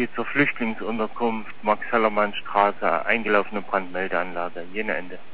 geht zur Flüchtlingsunterkunft Max-Hellermann-Straße, eingelaufene Brandmeldeanlage, Jene Ende.